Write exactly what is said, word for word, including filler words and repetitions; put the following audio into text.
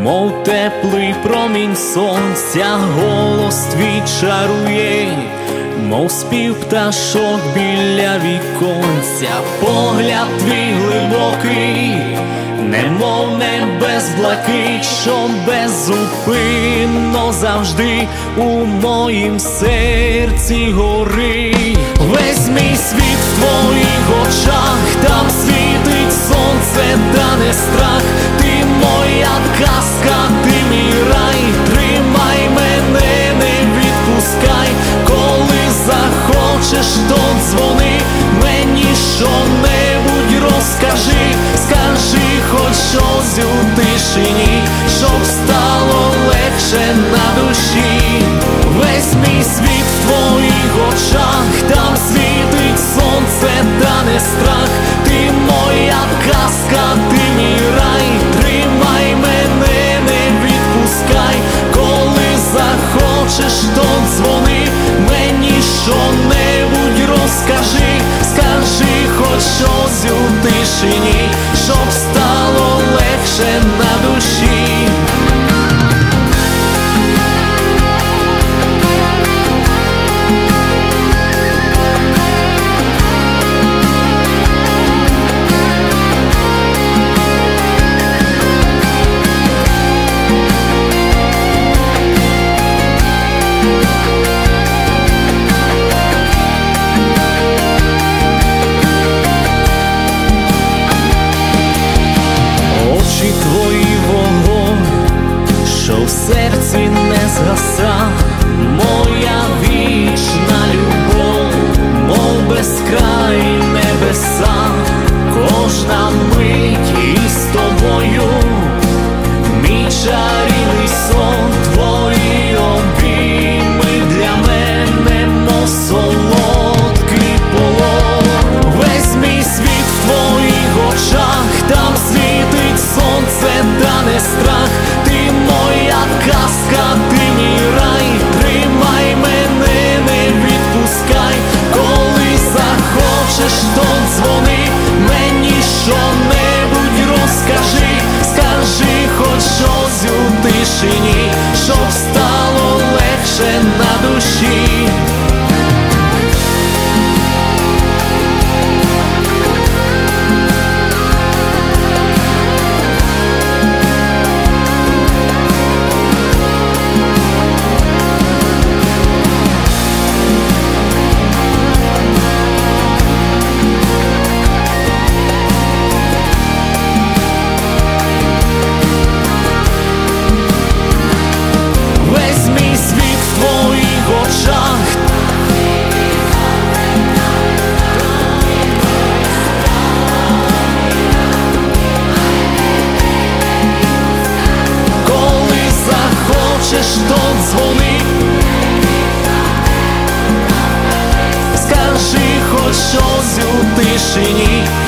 мов теплий промінь сонця, голос твій чарує, мов спів пташок біля віконця, погляд твій глибокий, немов небес блакить, що беззупинно завжди у моїм серці горить. Весь мій світ в твоїх очах, там світить сонце, та не страх. Ти моя казка, ти мій рай, тримай мене, не відпускай. Коли захочеш, то дзвони, мені що-небудь розкажи. Скажи хоч щось у тишині, щоб стало легше на душі. Весь мій світ в твоїх очах, там світить сонце, та не страх. Ти моя казка, ти мій рай, тримай мене, не відпускай. Коли захочеш, то дзвони, мені що-небудь розкажи. Скажи хоч щось у тишині, щоб стало легше на душі. Твої вогонь, що в серці не згаса, моя вічна любов, мов безкрай небеса. Кожна мить із тобою, мій чарівний сон, твої обійми для мене, мов солодкий полон. Весь мій світ в твоїх очах, там світить сонце, та не страх. Ти моя казка, ти мій рай, тримай мене, не відпускай. Коли захочеш, то дзвони, мені що-небудь розкажи. Скажи хоч щось у тишині, щоб стало легше на душі. То дзвони, скажи хоч щось у тишині,